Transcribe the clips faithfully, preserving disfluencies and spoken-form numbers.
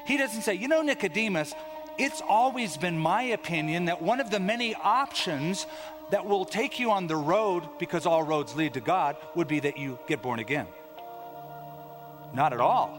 He doesn't say, you know, Nicodemus, it's always been my opinion that one of the many options that will take you on the road, because all roads lead to God, would be that you get born again. Not at all.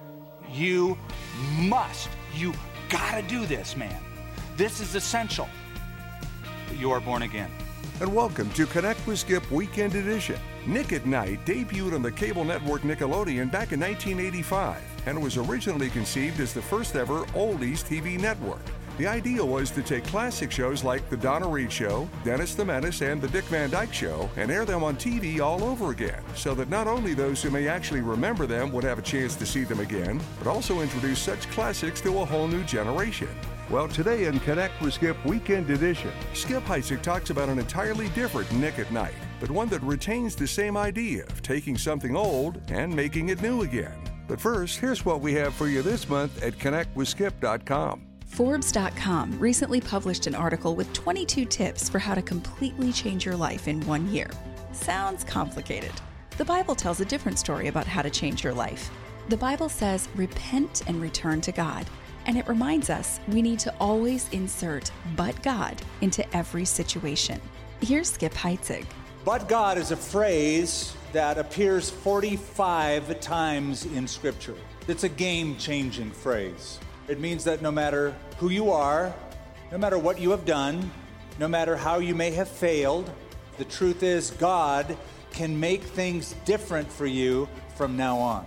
You must, you gotta do this, man. This is essential that you are born again. And welcome to Connect with Skip Weekend Edition. Nick at Night debuted on the cable network Nickelodeon back in nineteen eighty-five and was originally conceived as the first ever oldies T V network. The idea was to take classic shows like The Donna Reed Show, Dennis the Menace, and The Dick Van Dyke Show and air them on T V all over again, so that not only those who may actually remember them would have a chance to see them again, but also introduce such classics to a whole new generation. Well, today in Connect with Skip Weekend Edition, Skip Heitzig talks about an entirely different Nick at Night, but one that retains the same idea of taking something old and making it new again. But first, here's what we have for you this month at connect with skip dot com. Forbes dot com recently published an article with twenty-two tips for how to completely change your life in one year. Sounds complicated. The Bible tells a different story about how to change your life. The Bible says, repent and return to God. And it reminds us we need to always insert "but God" into every situation. Here's Skip Heitzig. But God is a phrase that appears forty-five times in Scripture. It's a game-changing phrase. It means that no matter who you are, no matter what you have done, no matter how you may have failed, the truth is God can make things different for you from now on.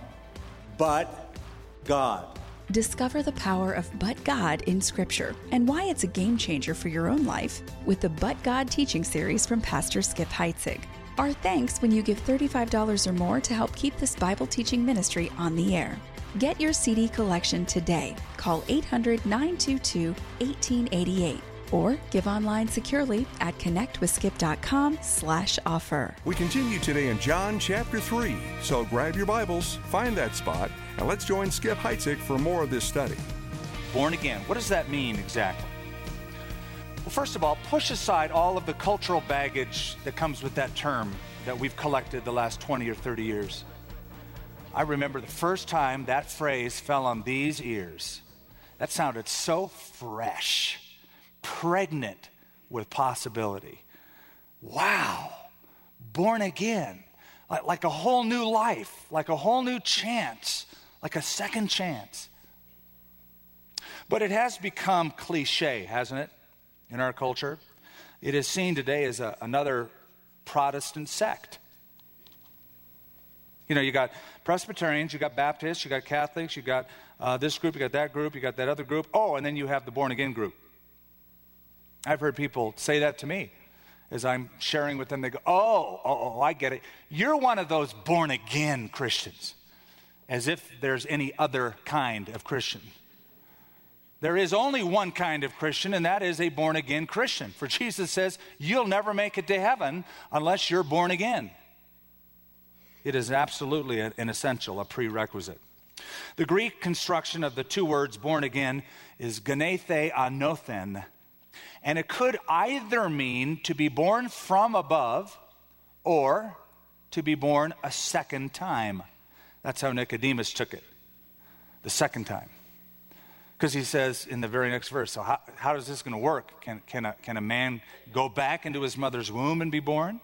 But God. Discover the power of But God in Scripture and why it's a game changer for your own life with the But God teaching series from Pastor Skip Heitzig. Our thanks when you give thirty-five dollars or more to help keep this Bible teaching ministry on the air. Get your C D collection today. Call eight hundred, nine two two, one eight eight eight or give online securely at connectwithskip.com slash offer. We continue today in John chapter three, so grab your Bibles, find that spot, and let's join Skip Heitzig for more of this study. Born again, what does that mean exactly? Well, first of all, push aside all of the cultural baggage that comes with that term that we've collected the last twenty or thirty years. I remember the first time that phrase fell on these ears. That sounded so fresh, pregnant with possibility. Wow, born again, like, like a whole new life, like a whole new chance, like a second chance. But it has become cliche, hasn't it, in our culture? It is seen today as a, another Protestant sect. You know, you got Presbyterians, you got Baptists, you got Catholics, you got uh, this group, you got that group, you got that other group. Oh, and then you have the born-again group. I've heard people say that to me as I'm sharing with them. They go, oh, oh, oh, I get it. You're one of those born-again Christians, as if there's any other kind of Christian. There is only one kind of Christian, and that is a born-again Christian. For Jesus says, you'll never make it to heaven unless you're born again. It is absolutely an essential, a prerequisite. The Greek construction of the two words born again is genethe anothen, and it could either mean to be born from above or to be born a second time. That's how Nicodemus took it, the second time. Because he says in the very next verse, so how, how is this going to work? Can, can, a, can a man go back into his mother's womb and be born?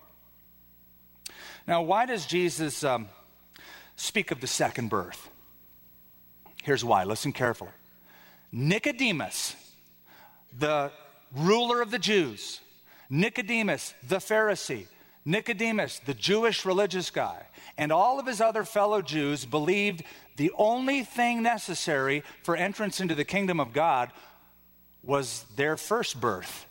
Now, why does Jesus um, speak of the second birth? Here's why. Listen carefully. Nicodemus, the ruler of the Jews, Nicodemus, the Pharisee, Nicodemus, the Jewish religious guy, and all of his other fellow Jews believed the only thing necessary for entrance into the kingdom of God was their first birth.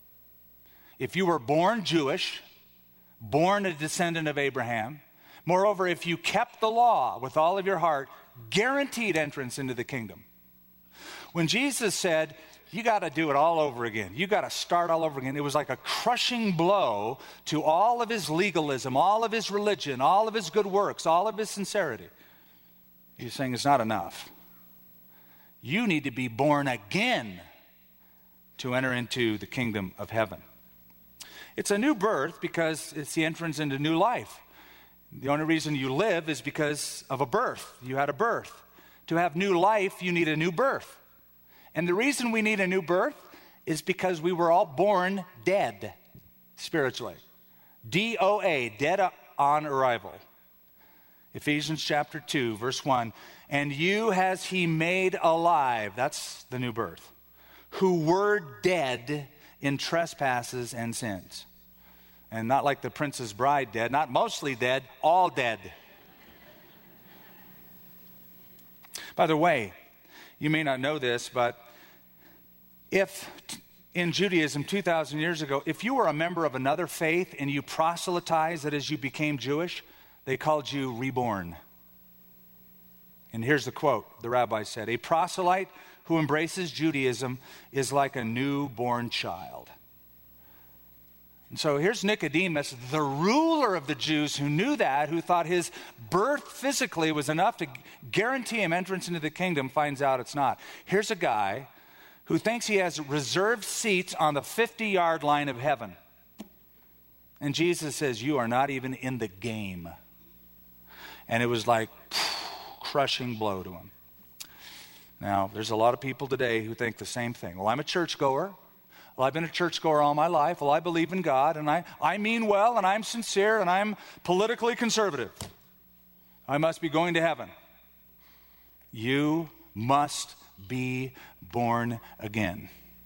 If you were born Jewish, born a descendant of Abraham, moreover, if you kept the law with all of your heart, guaranteed entrance into the kingdom. When Jesus said, you got to do it all over again, you got to start all over again, it was like a crushing blow to all of his legalism, all of his religion, all of his good works, all of his sincerity. He's saying it's not enough. You need to be born again to enter into the kingdom of heaven. It's a new birth because it's the entrance into new life. The only reason you live is because of a birth. You had a birth. To have new life, you need a new birth. And the reason we need a new birth is because we were all born dead spiritually. D O A, dead on arrival. Ephesians chapter two, verse one. And you has he made alive, that's the new birth, who were dead in trespasses and sins. And not like the Princess Bride dead, not mostly dead, all dead. By the way, you may not know this, but if in Judaism two thousand years ago, if you were a member of another faith and you proselytized, that is, you became Jewish, they called you reborn. And here's the quote the rabbi said, a proselyte who embraces Judaism is like a newborn child. And so here's Nicodemus, the ruler of the Jews, who knew that, who thought his birth physically was enough to guarantee him entrance into the kingdom, finds out it's not. Here's a guy who thinks he has reserved seats on the fifty-yard line of heaven. And Jesus says, you are not even in the game. And it was like crushing blow to him. Now, there's a lot of people today who think the same thing. Well, I'm a churchgoer. Well, I've been a churchgoer all my life. Well, I believe in God, and I, I mean well, and I'm sincere, and I'm politically conservative. I must be going to heaven. You must be born again.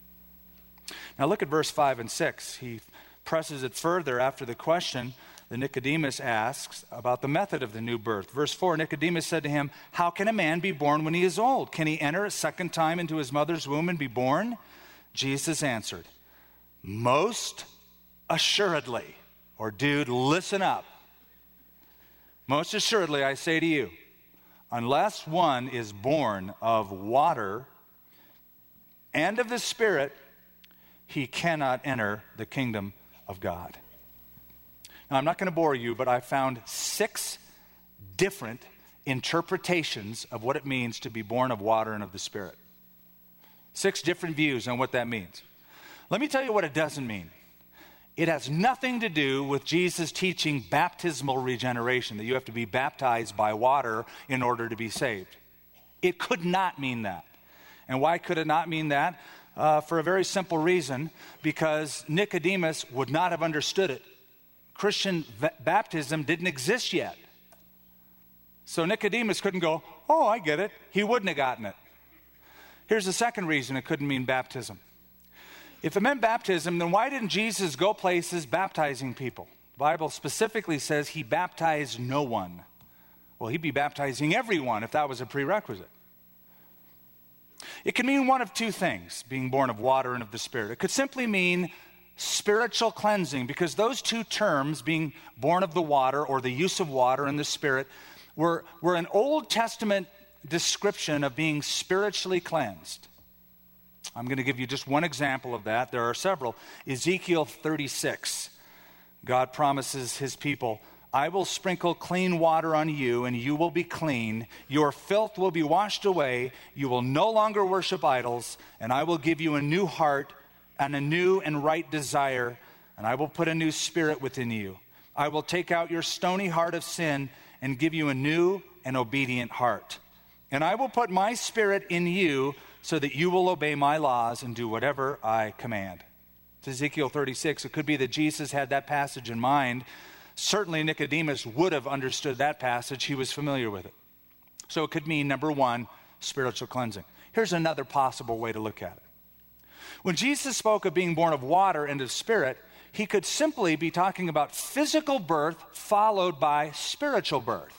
Now look at verse five and six. He presses it further after the question that Nicodemus asks about the method of the new birth. Verse four, Nicodemus said to him, how can a man be born when he is old? Can he enter a second time into his mother's womb and be born? Jesus answered, most assuredly, or dude, listen up. Most assuredly, I say to you, unless one is born of water and of the Spirit, he cannot enter the kingdom of God. Now, I'm not going to bore you, but I found six different interpretations of what it means to be born of water and of the Spirit. Six different views on what that means. Let me tell you what it doesn't mean. It has nothing to do with Jesus teaching baptismal regeneration, that you have to be baptized by water in order to be saved. It could not mean that. And why could it not mean that? Uh, for a very simple reason, because Nicodemus would not have understood it. Christian v- baptism didn't exist yet. So Nicodemus couldn't go, oh, I get it. He wouldn't have gotten it. Here's the second reason it couldn't mean baptism. If it meant baptism, then why didn't Jesus go places baptizing people? The Bible specifically says he baptized no one. Well, he'd be baptizing everyone if that was a prerequisite. It could mean one of two things, being born of water and of the Spirit. It could simply mean spiritual cleansing, because those two terms, being born of the water or the use of water and the Spirit, were, were an Old Testament description of being spiritually cleansed. I'm going to give you just one example of that. There are several. Ezekiel thirty-six. God promises his people, I will sprinkle clean water on you, and you will be clean. Your filth will be washed away. You will no longer worship idols, and I will give you a new heart and a new and right desire, and I will put a new spirit within you. I will take out your stony heart of sin and give you a new and obedient heart. And I will put my spirit in you so that you will obey my laws and do whatever I command. It's Ezekiel thirty-six. It could be that Jesus had that passage in mind. Certainly Nicodemus would have understood that passage. He was familiar with it. So it could mean, number one, spiritual cleansing. Here's another possible way to look at it. When Jesus spoke of being born of water and of Spirit, he could simply be talking about physical birth followed by spiritual birth.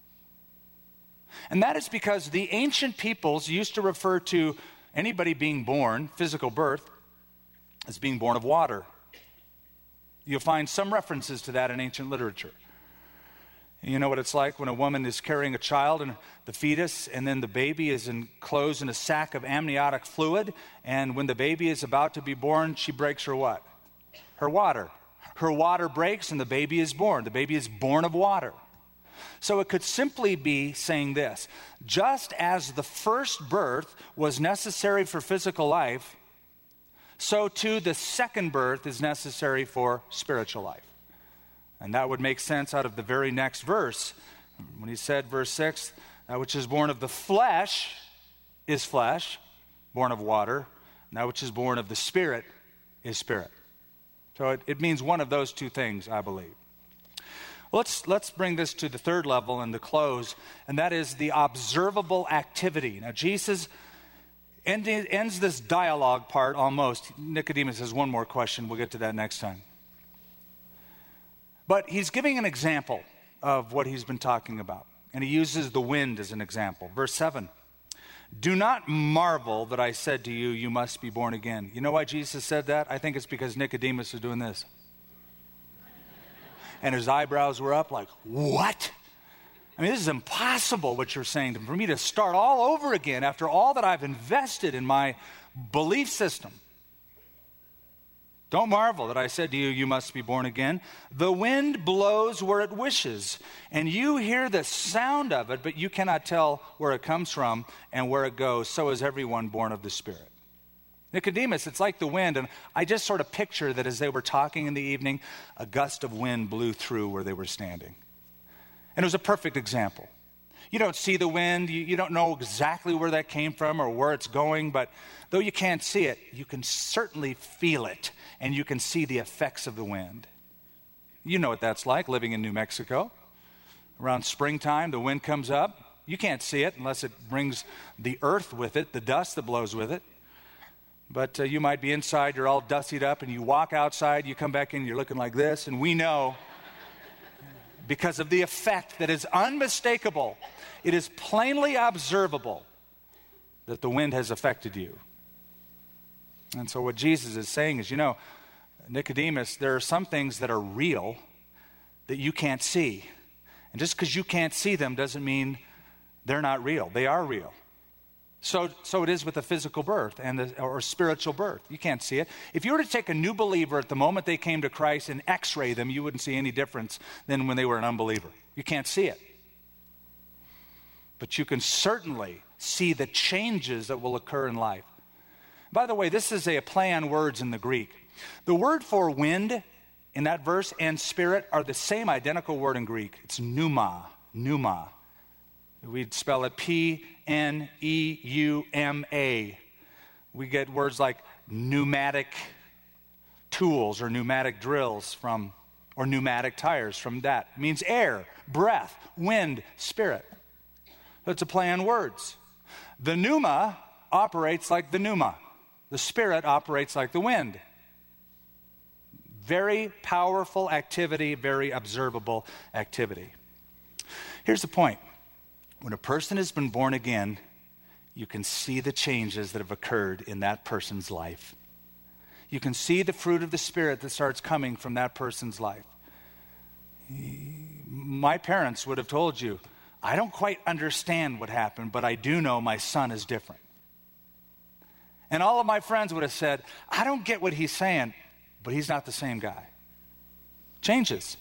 And that is because the ancient peoples used to refer to anybody being born, physical birth, as being born of water. You'll find some references to that in ancient literature. And you know what it's like when a woman is carrying a child and the fetus, and then the baby is enclosed in a sack of amniotic fluid, and when the baby is about to be born, she breaks her what? Her water. Her water breaks and the baby is born. The baby is born of water. So it could simply be saying this: just as the first birth was necessary for physical life, so too the second birth is necessary for spiritual life. And that would make sense out of the very next verse. When he said, verse six, That which is born of the flesh is flesh, born of water. And that which is born of the Spirit is spirit. So it, it means one of those two things, I believe. Let's, let's bring this to the third level and to close, and that is the observable activity. Now, Jesus end, ends this dialogue part almost. Nicodemus has one more question. We'll get to that next time. But he's giving an example of what he's been talking about, and he uses the wind as an example. Verse seven, do not marvel that I said to you, you must be born again. You know why Jesus said that? I think it's because Nicodemus is doing this. And his eyebrows were up like, what? I mean, this is impossible what you're saying. For me to start all over again after all that I've invested in my belief system. Don't marvel that I said to you, you must be born again. The wind blows where it wishes, and you hear the sound of it, but you cannot tell where it comes from and where it goes. So is everyone born of the Spirit. Nicodemus, it's like the wind, and I just sort of picture that as they were talking in the evening, a gust of wind blew through where they were standing. And it was a perfect example. You don't see the wind, you, you don't know exactly where that came from or where it's going, but though you can't see it, you can certainly feel it, and you can see the effects of the wind. You know what that's like, living in New Mexico. Around springtime, the wind comes up. You can't see it unless it brings the earth with it, the dust that blows with it. But uh, you might be inside, you're all dustied up, and you walk outside, you come back in, you're looking like this, and we know, because of the effect that is unmistakable, it is plainly observable that the wind has affected you. And so what Jesus is saying is, you know, Nicodemus, there are some things that are real that you can't see. And just because you can't see them doesn't mean they're not real. They are real. So, so it is with the physical birth and the, or spiritual birth. You can't see it. If you were to take a new believer at the moment they came to Christ and x-ray them, you wouldn't see any difference than when they were an unbeliever. You can't see it. But you can certainly see the changes that will occur in life. By the way, this is a play on words in the Greek. The word for wind in that verse and spirit are the same identical word in Greek. It's pneuma, pneuma. We'd spell it P N E U M A. We get words like pneumatic tools or pneumatic drills from, or pneumatic tires from that. It means air, breath, wind, spirit. It's a play on words. The pneuma operates like the pneuma. The spirit operates like the wind. Very powerful activity, very observable activity. Here's the point. When a person has been born again, you can see the changes that have occurred in that person's life. You can see the fruit of the Spirit that starts coming from that person's life. My parents would have told you, I don't quite understand what happened, but I do know my son is different. And all of my friends would have said, I don't get what he's saying, but he's not the same guy. Changes.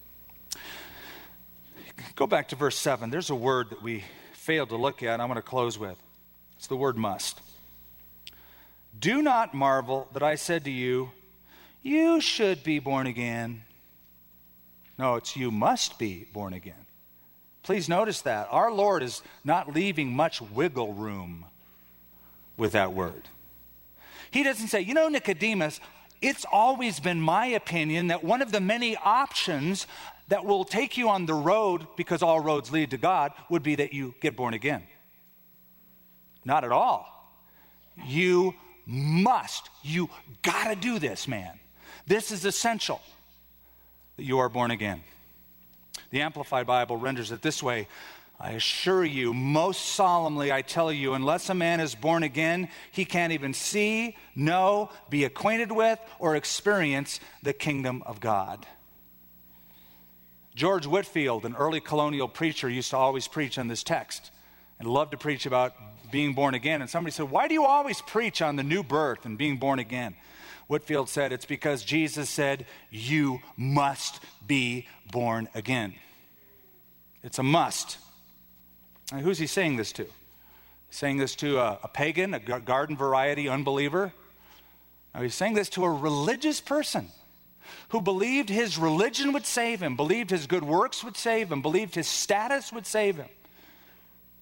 Go back to verse seven. There's a word that we failed to look at, I'm going to close with. It's the word must. Do not marvel that I said to you, you should be born again. No, it's you must be born again. Please notice that. Our Lord is not leaving much wiggle room with that word. He doesn't say, you know, Nicodemus, it's always been my opinion that one of the many options that will take you on the road, because all roads lead to God, would be that you get born again. Not at all. You must. You got to do this, man. This is essential, that you are born again. The Amplified Bible renders it this way. I assure you, most solemnly I tell you, unless a man is born again, he can't even see, know, be acquainted with, or experience the kingdom of God. George Whitefield, an early colonial preacher, used to always preach on this text and loved to preach about being born again. And somebody said, why do you always preach on the new birth and being born again? Whitefield said, it's because Jesus said, you must be born again. It's a must. And who's he saying this to? He's saying this to a, a pagan, a garden variety unbeliever. Now he's saying this to a religious person who believed his religion would save him, believed his good works would save him, believed his status would save him.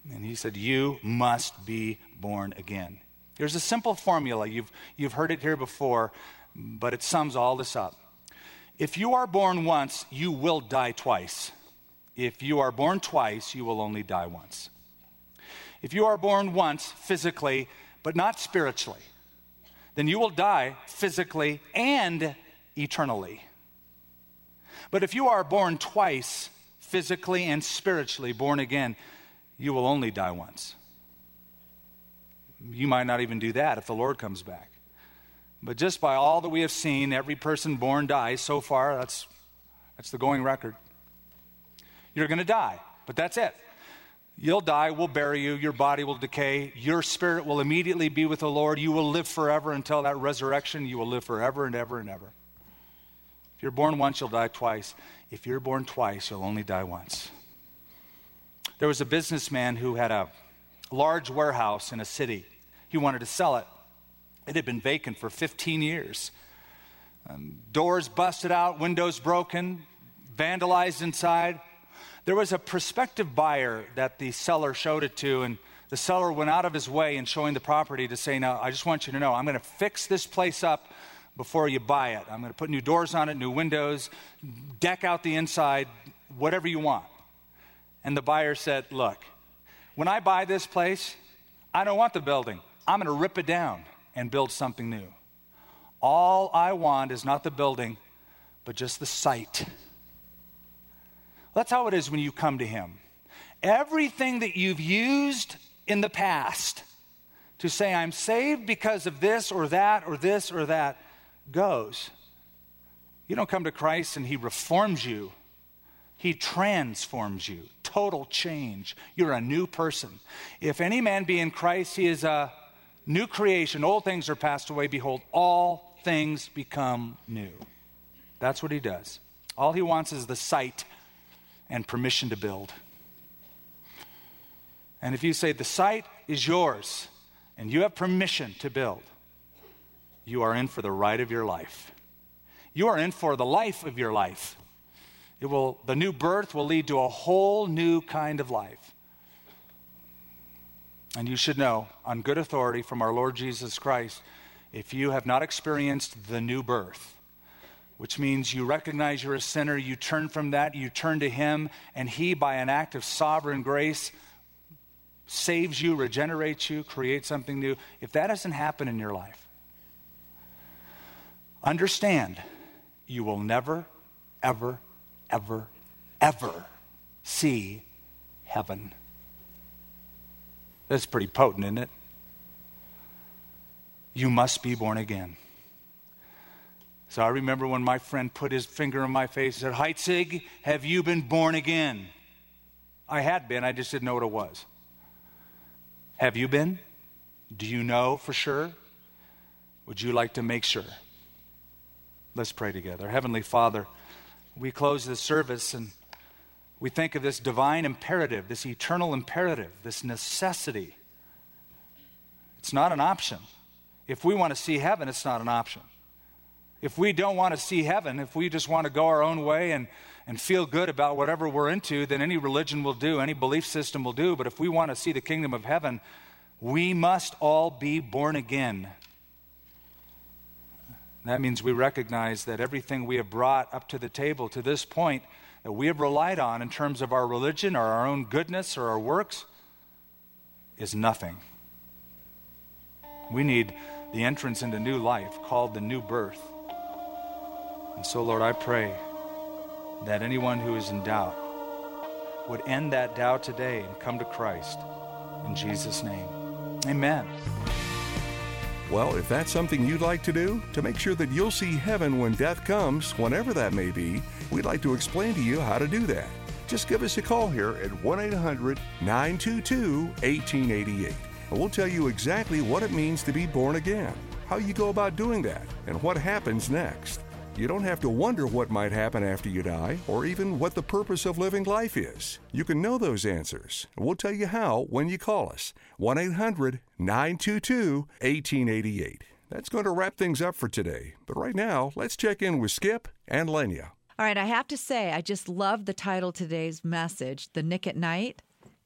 And he said, you must be born again. There's a simple formula. You've, you've heard it here before, but it sums all this up. If you are born once, you will die twice. If you are born twice, you will only die once. If you are born once physically, but not spiritually, then you will die physically and eternally. But if you are born twice, physically and spiritually, born again, you will only die once. You might not even do that if the Lord comes back. But just by all that we have seen, every person born dies so far. That's, that's the going record. You're going to die, but that's it. You'll die, we'll bury you, your body will decay, your spirit will immediately be with the Lord. You will live forever until that resurrection. You will live forever and ever and ever. If you're born once, you'll die twice. If you're born twice, you'll only die once. There was a businessman who had a large warehouse in a city. He wanted to sell it. It had been vacant for fifteen years. Um, doors busted out, windows broken, vandalized inside. There was a prospective buyer that the seller showed it to, and the seller went out of his way in showing the property to say, now, I just want you to know, I'm going to fix this place up before you buy it. I'm going to put new doors on it, new windows, deck out the inside, whatever you want. And the buyer said, look, when I buy this place, I don't want the building. I'm going to rip it down and build something new. All I want is not the building, but just the site. That's how it is when you come to him. Everything that you've used in the past to say, I'm saved because of this or that or this or that, goes. You don't come to Christ and he reforms you. He transforms you. Total change. You're a new person. If any man be in Christ, he is a new creation. Old things are passed away. Behold, all things become new. That's what he does. All he wants is the site and permission to build. And if you say the site is yours and you have permission to build, you are in for the ride of your life. You are in for the life of your life. It will, the new birth will lead to a whole new kind of life. And you should know, on good authority from our Lord Jesus Christ, if you have not experienced the new birth, which means you recognize you're a sinner, you turn from that, you turn to him, and he, by an act of sovereign grace, saves you, regenerates you, creates something new. If that doesn't happen in your life, understand you will never, ever, ever, ever see heaven. That's pretty potent, isn't it? You must be born again. So I remember when my friend put his finger in my face and said, Heitzig, have you been born again? I had been, I just didn't know what it was. Have you been? Do you know for sure? Would you like to make sure? Let's pray together. Heavenly Father, we close this service and we think of this divine imperative, this eternal imperative, this necessity. It's not an option. If we want to see heaven, it's not an option. If we don't want to see heaven, if we just want to go our own way and, and feel good about whatever we're into, then any religion will do, any belief system will do. But if we want to see the kingdom of heaven, we must all be born again. That means we recognize that everything we have brought up to the table to this point that we have relied on in terms of our religion or our own goodness or our works is nothing. We need the entrance into new life called the new birth. And so, Lord, I pray that anyone who is in doubt would end that doubt today and come to Christ. In Jesus' name, amen. Well, if that's something you'd like to do, to make sure that you'll see heaven when death comes, whenever that may be, we'd like to explain to you how to do that. Just give us a call here at one eight hundred nine two two one eight eight eight. And we'll tell you exactly what it means to be born again, how you go about doing that, and what happens next. You don't have to wonder what might happen after you die, or even what the purpose of living life is. You can know those answers, and we'll tell you how when you call us, one eight hundred nine two two one eight eight eight. That's going to wrap things up for today. But right now, let's check in with Skip and Lenya. All right, I have to say, I just love the title of today's message, The Nick at Night.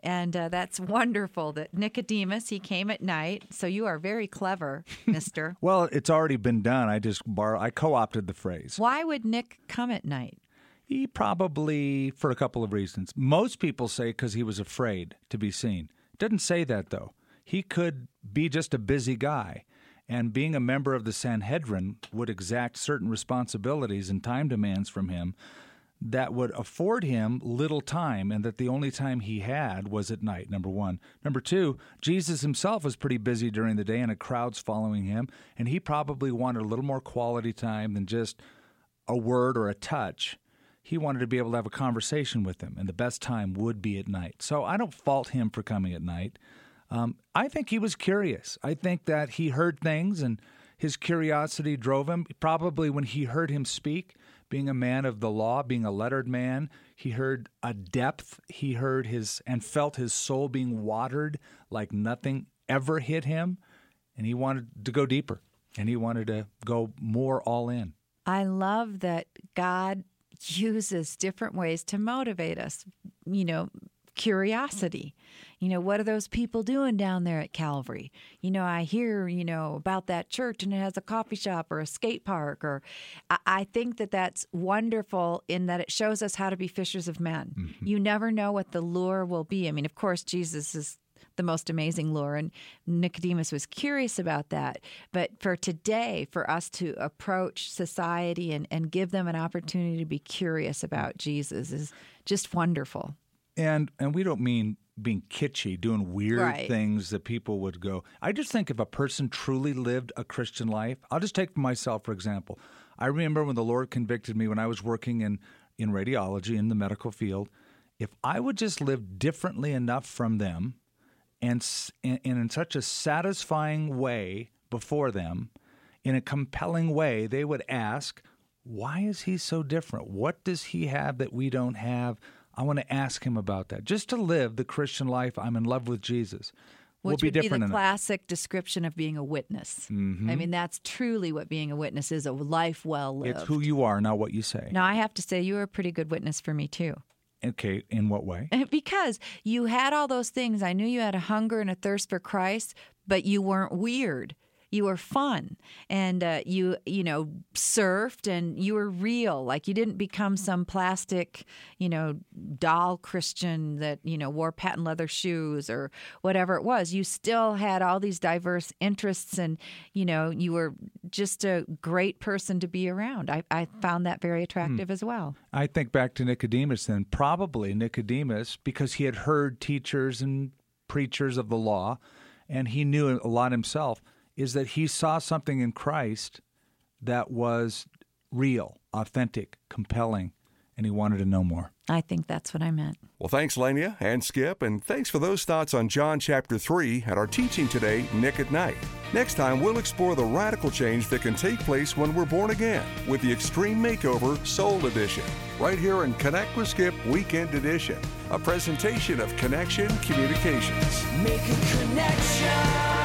And uh, that's wonderful that Nicodemus, he came at night. So you are very clever, mister. Well, it's already been done. I just borrow, I co-opted the phrase. Why would Nick come at night? He probably, for a couple of reasons. Most people say because he was afraid to be seen. Doesn't say that, though. He could be just a busy guy. And being a member of the Sanhedrin would exact certain responsibilities and time demands from him that would afford him little time, and that the only time he had was at night, number one. Number two, Jesus himself was pretty busy during the day and a crowd's following him, and he probably wanted a little more quality time than just a word or a touch. He wanted to be able to have a conversation with him, and the best time would be at night. So I don't fault him for coming at night. Um, I think he was curious. I think that he heard things, and his curiosity drove him. Probably when he heard him speak, being a man of the law, being a lettered man, he heard a depth. He heard his and felt his soul being watered like nothing ever hit him, and he wanted to go deeper, and he wanted to go more all in. I love that God uses different ways to motivate us. You know, curiosity. You know, what are those people doing down there at Calvary? You know, I hear, you know, about that church and it has a coffee shop or a skate park. Or I, I think that that's wonderful in that it shows us how to be fishers of men. Mm-hmm. You never know what the lure will be. I mean, of course, Jesus is the most amazing lure, and Nicodemus was curious about that. But for today, for us to approach society and, and give them an opportunity to be curious about Jesus is just wonderful. And and we don't mean being kitschy, doing weird right. things that people would go. I just think if a person truly lived a Christian life, I'll just take myself, for example. I remember when the Lord convicted me when I was working in, in radiology in the medical field, if I would just live differently enough from them and, and, and in such a satisfying way before them, in a compelling way, they would ask, why is he so different? What does he have that we don't have? I want to ask him about that. Just to live the Christian life, I'm in love with Jesus. Will Which be would different be the in classic description of being a witness. Mm-hmm. I mean, that's truly what being a witness is, a life well lived. It's who you are, not what you say. Now, I have to say, you were a pretty good witness for me, too. Okay, in what way? Because you had all those things. I knew you had a hunger and a thirst for Christ, but you weren't weird. You were fun, and uh, you, you know, surfed, and you were real. Like, you didn't become some plastic, you know, doll Christian that, you know, wore patent leather shoes or whatever it was. You still had all these diverse interests, and, you know, you were just a great person to be around. I, I found that very attractive hmm. as well. I think back to Nicodemus then. Probably Nicodemus, because he had heard teachers and preachers of the law, and he knew a lot himself, is that he saw something in Christ that was real, authentic, compelling, and he wanted to know more. I think that's what I meant. Well, thanks, Lania and Skip, and thanks for those thoughts on John chapter three and our teaching today, Nick at Night. Next time, we'll explore the radical change that can take place when we're born again with the Extreme Makeover Soul Edition, right here in Connect with Skip Weekend Edition, a presentation of Connection Communications. Make a connection.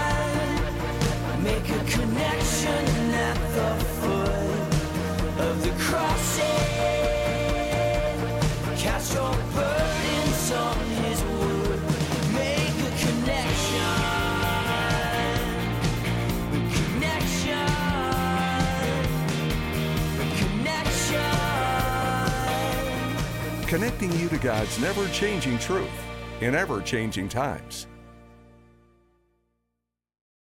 Make a connection at the foot of the cross. Cast your burdens on his wood. Make a connection. Connection. Connection. Connecting you to God's never-changing truth in ever-changing times.